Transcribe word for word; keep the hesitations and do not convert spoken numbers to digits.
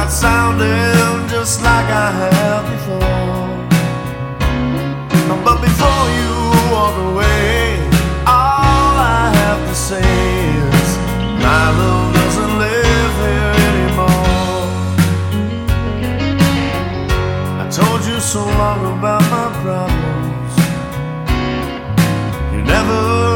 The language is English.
start sounding just like I have before. But before you walk away, all I have to say is my love doesn't live here anymore. I told you so long about my problems, you never